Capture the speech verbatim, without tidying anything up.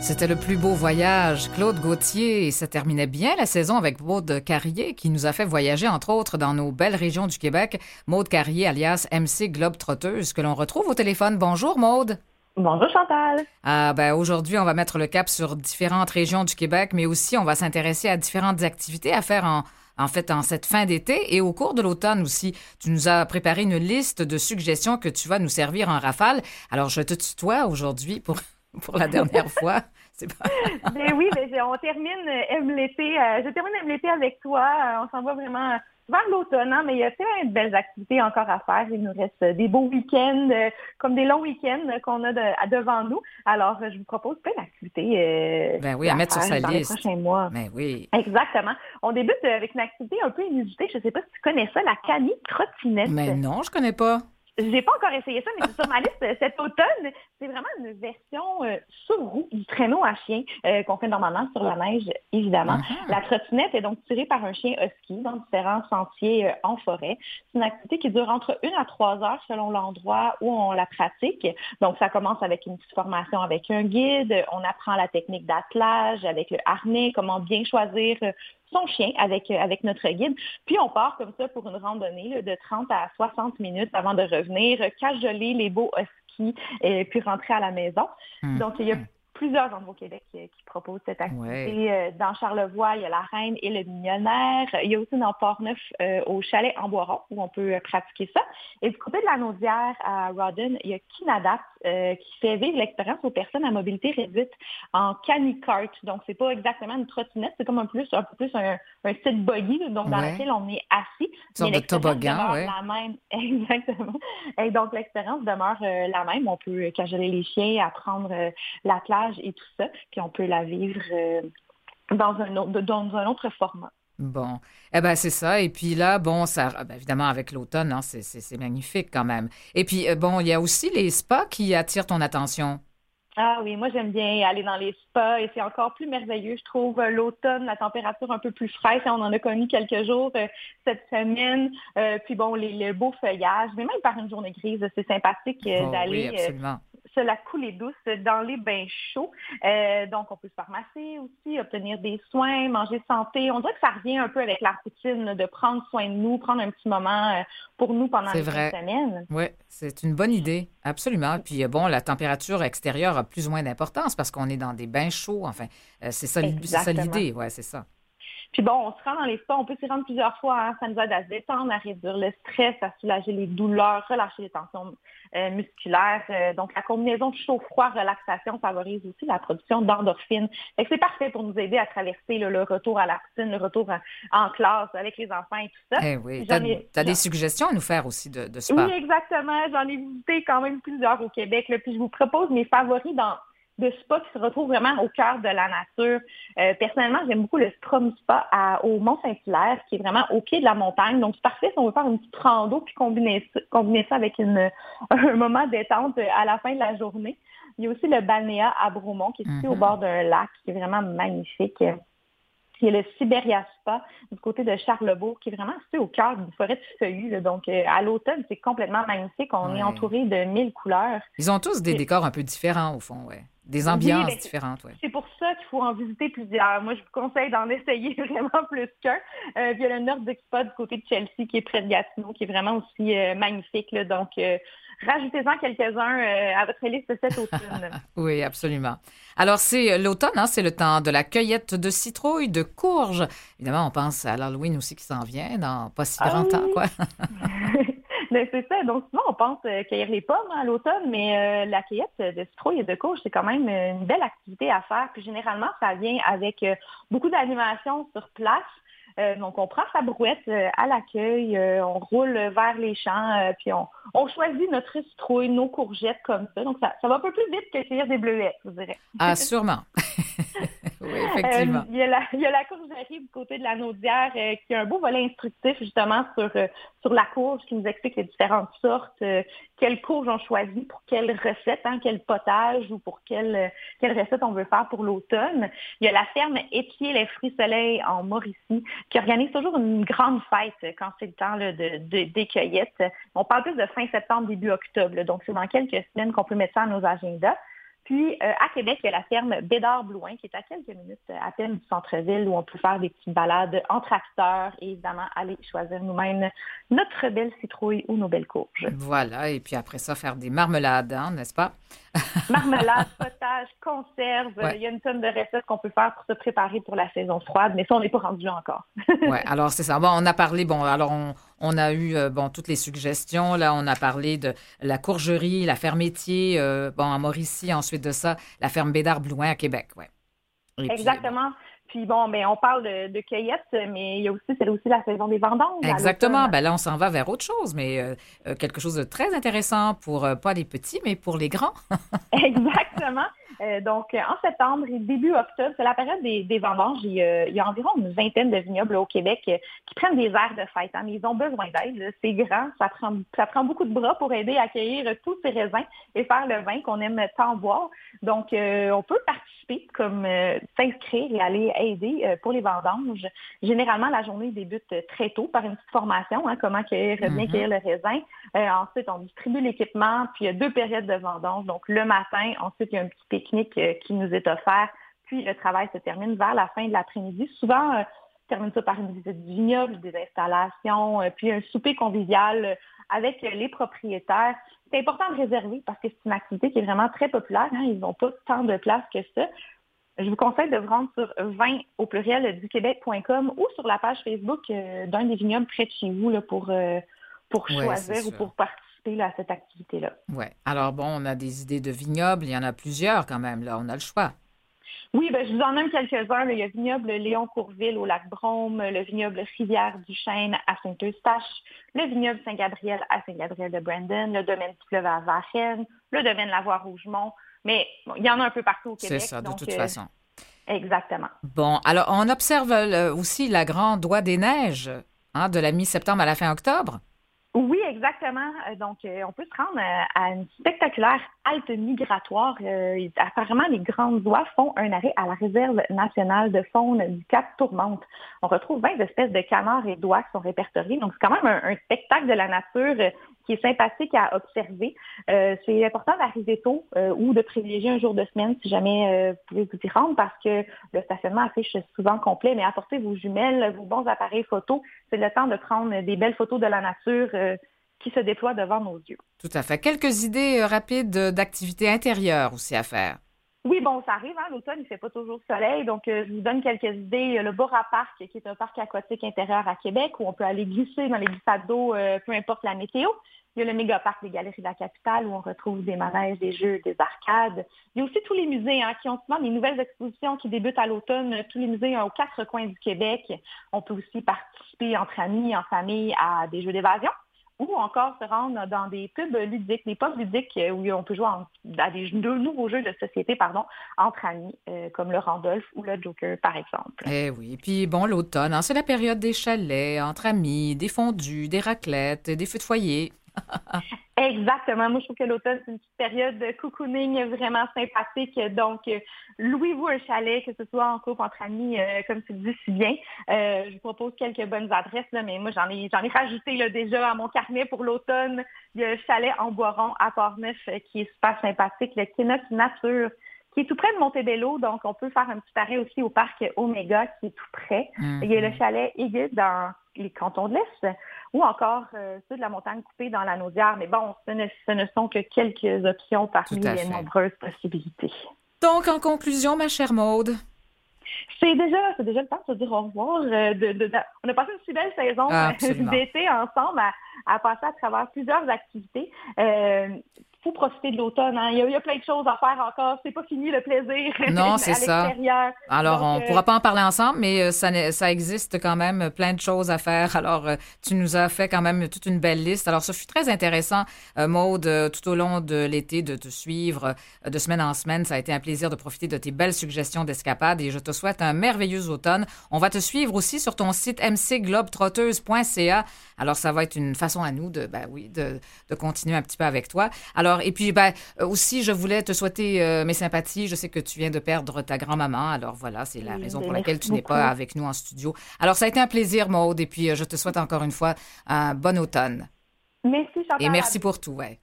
C'était le plus beau voyage. Claude Gauthier, et ça terminait bien la saison avec Maude Carrier, qui nous a fait voyager, entre autres, dans nos belles régions du Québec. Maude Carrier, alias M C Globe-Trotteuse, que l'on retrouve au téléphone. Bonjour, Maude. Bonjour, Chantal. Ah, ben, aujourd'hui, on va mettre le cap sur différentes régions du Québec, mais aussi, on va s'intéresser à différentes activités à faire en, en fait, en cette fin d'été et au cours de l'automne aussi. Tu nous as préparé une liste de suggestions que tu vas nous servir en rafale. Alors, je te tutoie aujourd'hui pour, pour la dernière fois. C'est pas... ben oui, ben, on termine M l'été. Euh, je termine M l'été avec toi. Euh, on s'en va vraiment vers l'automne, hein, mais il y a plein de belles activités encore à faire. Il nous reste des beaux week-ends, euh, comme des longs week-ends qu'on a de, à devant nous. Alors, je vous propose plein d'activités euh, ben oui, à, à mettre sur sa dans liste. les prochains mois. Ben oui. Exactement. On débute avec une activité un peu inusitée. Je ne sais pas si tu connais ça, la cani-trottinette. Mais non, je connais pas. J'ai pas encore essayé ça, mais c'est sur ma liste cet automne. C'est vraiment une version euh, sur roue du traîneau à chien euh, qu'on fait normalement sur la neige, évidemment. Uh-huh. La trottinette est donc tirée par un chien husky dans différents sentiers euh, en forêt. C'est une activité qui dure entre une à trois heures selon l'endroit où on la pratique. Donc, ça commence avec une petite formation avec un guide. On apprend la technique d'attelage avec le harnais, comment bien choisir euh, son chien avec, avec notre guide. Puis, on part comme ça pour une randonnée là, de trente à soixante minutes avant de revenir, cajoler les beaux huskies et puis rentrer à la maison. Mmh. Donc, il y a plusieurs endroits au Québec qui, qui proposent cette activité. Ouais. Dans Charlevoix, il y a la Reine et le Millionnaire. Il y a aussi dans Port-Neuf euh, au chalet en Boiron où on peut pratiquer ça. Et du côté de la Naudière à Rawdon, il y a Kinadapt euh, qui fait vivre l'expérience aux personnes à mobilité réduite en canicart. Donc, c'est pas exactement une trottinette, c'est comme un, plus, un peu plus un, un style buggy, donc dans ouais. lequel on est assis. Une sorte de toboggan, oui. La même. Exactement. Et donc, l'expérience demeure euh, la même. On peut cajoler les chiens, apprendre euh, l'attelage et tout ça, puis on peut la vivre euh, dans, un autre, dans un autre format. Bon, eh bien, c'est ça. Et puis là, bon, ça, ben, évidemment, avec l'automne, hein, c'est, c'est, c'est magnifique quand même. Et puis, euh, bon, il y a aussi les spas qui attirent ton attention. Ah oui, moi, j'aime bien aller dans les spas et c'est encore plus merveilleux, je trouve, l'automne, la température un peu plus fraîche. On en a connu quelques jours euh, cette semaine. Euh, puis bon, les, le beau feuillage, mais même par une journée grise, c'est sympathique euh, oh, d'aller... Oui, absolument. Euh, se la couler douce dans les bains chauds. Euh, donc, on peut se faire masser aussi, obtenir des soins, manger santé. On dirait que ça revient un peu avec la routine de prendre soin de nous, prendre un petit moment euh, pour nous pendant c'est les vrai. cinq semaines. Oui, c'est une bonne idée, absolument. Puis, bon, la température extérieure a plus ou moins d'importance parce qu'on est dans des bains chauds. Enfin, euh, c'est, ça, c'est ça l'idée, oui, c'est ça. Puis bon, on se rend dans les spas, on peut s'y rendre plusieurs fois. Hein. Ça nous aide à se détendre, à réduire le stress, à soulager les douleurs, relâcher les tensions euh, musculaires. Euh, donc, la combinaison chaud-froid, relaxation favorise aussi la production d'endorphines. Fait que c'est parfait pour nous aider à traverser là, le retour à la routine, le retour à, en classe avec les enfants et tout ça. Eh oui, tu as des suggestions à nous faire aussi de, de spa. Oui, exactement. J'en ai visité quand même plusieurs au Québec. Là, puis je vous propose mes favoris dans... de spa qui se retrouve vraiment au cœur de la nature. Euh, personnellement, j'aime beaucoup le Strom Spa à, au Mont-Saint-Hilaire, qui est vraiment au pied de la montagne. Donc, c'est parfait si on veut faire une petite rando puis combiner, combiner ça avec une, un moment détente à la fin de la journée. Il y a aussi le Balnéa à Bromont, qui est situé mm-hmm. au bord d'un lac, qui est vraiment magnifique. Il y a le Siberia Spa du côté de Charlebourg, qui est vraiment situé au cœur d'une forêt de feuillus. Là. Donc, euh, à l'automne, c'est complètement magnifique. On ouais. est entouré de mille couleurs. Ils ont tous des décors un peu différents, au fond, ouais. Des ambiances oui, ben, différentes, oui. C'est pour ça qu'il faut en visiter plusieurs. Moi, je vous conseille d'en essayer vraiment plus qu'un. Euh, puis il y a le Nordic Spa du côté de Chelsea, qui est près de Gatineau, qui est vraiment aussi euh, magnifique. Là. Donc, euh, rajoutez-en quelques-uns euh, à votre liste cet automne. Oui, absolument. Alors, c'est l'automne, hein, c'est le temps de la cueillette de citrouilles, de courges. Évidemment, on pense à l'Halloween aussi qui s'en vient dans pas si grand ah, temps, quoi. Ben, c'est ça. Donc, souvent, on pense euh, cueillir les pommes à l'automne, mais euh, la cueillette de citrouilles et de courges, c'est quand même une belle activité à faire. Puis, généralement, ça vient avec euh, beaucoup d'animation sur place. Euh, donc, on prend sa brouette euh, à l'accueil, euh, on roule vers les champs, euh, puis on, on choisit notre citrouille, nos courgettes comme ça. Donc, ça, ça va un peu plus vite que cueillir des bleuettes, je vous dirais. Ah, sûrement. Oui, effectivement. Euh, il, y a la, il y a la courgerie du côté de la Naudière euh, qui a un beau volet instructif justement sur, euh, sur la courge qui nous explique les différentes sortes, euh, quelle courge on choisit pour quelle recette, hein, quel potage ou pour quelle, euh, quelle recette on veut faire pour l'automne. Il y a la ferme Épier les fruits soleil en Mauricie qui organise toujours une grande fête quand c'est le temps là, de, de, des cueillettes. On parle plus de fin septembre, début octobre, là, donc c'est dans quelques semaines qu'on peut mettre ça à nos agendas. Puis, euh, à Québec, il y a la ferme Bédard-Blouin, qui est à quelques minutes à peine du centre-ville, où on peut faire des petites balades en tracteur et évidemment aller choisir nous-mêmes notre belle citrouille ou nos belles courges. Voilà, et puis après ça, faire des marmelades, hein, n'est-ce pas? Marmelade, potage, conserve, Ouais. il y a une tonne de recettes qu'on peut faire pour se préparer pour la saison froide, mais ça, on n'est pas rendu là encore. Ouais, alors c'est ça. Bon, on a parlé, bon, alors on, on a eu euh, bon toutes les suggestions. Là, on a parlé de la courgerie, la ferme Étier, euh, bon, à Mauricie, ensuite de ça, la ferme Bédard-Blouin à Québec, ouais. Et puis, bon. Exactement. Puis bon, ben on parle de, de cueillette, mais il y a aussi, c'est aussi la saison des vendanges. Exactement. Ben là, on s'en va vers autre chose, mais euh, euh, quelque chose de très intéressant pour euh, pas les petits, mais pour les grands. Exactement. Euh, donc, en septembre et début octobre, c'est la période des, des vendanges. Il y, a, il y a environ une vingtaine de vignobles au Québec euh, qui prennent des airs de fête, hein, mais ils ont besoin d'aide. C'est grand, ça prend, ça prend beaucoup de bras pour aider à accueillir tous ces raisins et faire le vin qu'on aime tant boire. Donc, euh, on peut participer, comme euh, s'inscrire et aller aider euh, pour les vendanges. Généralement, la journée débute très tôt par une petite formation, hein, comment cueillir, bien Mm-hmm. cueillir le raisin. Euh, ensuite, on distribue l'équipement, puis il y a deux périodes de vendange. Donc, le matin, ensuite, il y a un petit pique-nique euh, qui nous est offert, puis le travail se termine vers la fin de l'après-midi. Souvent, euh, on termine ça par une visite du vignoble, des installations, euh, puis un souper convivial euh, avec euh, les propriétaires. C'est important de réserver parce que c'est une activité qui est vraiment très populaire. Hein, ils n'ont pas tant de place que ça. Je vous conseille de vous rendre sur vin au pluriel du québec point com ou sur la page Facebook euh, d'un des vignobles près de chez vous là, pour, euh, pour Ouais, choisir c'est ou sûr. pour participer là, à cette activité-là. Ouais. Alors bon, on a des idées de vignobles, il y en a plusieurs quand même. Là, on a le choix. Oui, ben, je vous en nomme quelques-uns. Là. Il y a le vignoble Léon Courville au lac Brome, le vignoble Rivière-du-Chêne à Saint-Eustache, le vignoble Saint-Gabriel à Saint-Gabriel-de-Brandon, le domaine du fleuve à Varennes, le domaine Lavoie-Rougemont. Mais bon, il y en a un peu partout au Québec. C'est ça, de donc, toute euh, façon. Exactement. Bon, alors on observe euh, aussi la grande oie des neiges, hein, de la mi-septembre à la fin octobre. Oui, exactement. Euh, Donc, euh, on peut se rendre à, à une spectaculaire halte migratoire. Euh, apparemment, les grandes oies font un arrêt à la réserve nationale de faune du Cap Tourmente. On retrouve vingt espèces de canards et d'oies qui sont répertoriées. Donc, c'est quand même un, un spectacle de la nature euh, qui est sympathique à observer. Euh, c'est important d'arriver tôt euh, ou de privilégier un jour de semaine si jamais euh, vous pouvez vous y rendre parce que le stationnement affiche souvent complet, mais apportez vos jumelles, vos bons appareils photo. C'est le temps de prendre des belles photos de la nature euh, qui se déploient devant nos yeux. Tout à fait. Quelques idées euh, rapides euh, d'activités intérieures aussi à faire. Oui, bon, ça arrive, hein, l'automne, il ne fait pas toujours soleil, donc euh, je vous donne quelques idées. Le Bora Park, qui est un parc aquatique intérieur à Québec, où on peut aller glisser dans les glissades d'eau, euh, peu importe la météo. Il y a le méga parc des Galeries de la Capitale, où on retrouve des manèges, des jeux, des arcades. Il y a aussi tous les musées hein, qui ont souvent des nouvelles expositions qui débutent à l'automne. Tous les musées hein, aux quatre coins du Québec. On peut aussi participer entre amis, en famille, à des jeux d'évasion. Ou encore se rendre dans des pubs ludiques, des pubs ludiques où on peut jouer en, à des de nouveaux jeux de société pardon, entre amis, euh, comme le Randolph ou le Joker, par exemple. Eh oui, puis bon, l'automne, hein, c'est la période des chalets, entre amis, des fondus, des raclettes, des feux de foyer. Exactement. Moi, je trouve que l'automne, c'est une petite période de cocooning vraiment sympathique. Donc, euh, louez-vous un chalet, que ce soit en couple, entre amis, euh, comme tu le dis si bien. Euh, je vous propose quelques bonnes adresses, là, mais moi, j'en ai, j'en ai rajouté là, déjà à mon carnet pour l'automne. Il y a un chalet en Boiron à Port-Neuf euh, qui est super sympathique, le Kenot Nature, qui est tout près de Montebello. Donc, on peut faire un petit arrêt aussi au parc Omega, qui est tout près. Mm-hmm. Il y a le chalet Igues dans les cantons de l'Est, ou encore euh, ceux de la montagne coupée dans la Naudière. Mais bon, ce ne, ce ne sont que quelques options parmi les fait. nombreuses possibilités. Donc, en conclusion, ma chère Maude, c'est déjà, c'est déjà le temps de se dire au revoir. Euh, de, de, de, on a passé une si belle saison Absolument. d'été ensemble à, à passer à travers plusieurs activités. Euh, faut profiter de l'automne. Hein. Il, y a, il y a plein de choses à faire encore. C'est pas fini le plaisir non, c'est à ça. l'extérieur. Alors, Donc, on ne euh... pourra pas en parler ensemble, mais ça, ça existe quand même plein de choses à faire. Alors, tu nous as fait quand même toute une belle liste. Alors, ce fut très intéressant, Maude, tout au long de l'été, de te suivre de semaine en semaine. Ça a été un plaisir de profiter de tes belles suggestions d'escapade et je te souhaite un merveilleux automne. On va te suivre aussi sur ton site m c globetrotteuse point c a. Alors, ça va être une façon à nous de, ben oui, de, de continuer un petit peu avec toi. Alors, et puis, ben, aussi, je voulais te souhaiter euh, mes sympathies. Je sais que tu viens de perdre ta grand-maman. Alors, voilà, c'est la raison pour laquelle tu n'es pas avec nous en studio. Alors, ça a été un plaisir, Maude. Et puis, euh, je te souhaite encore une fois un bon automne. Merci, Chantal. Et merci pour tout, ouais.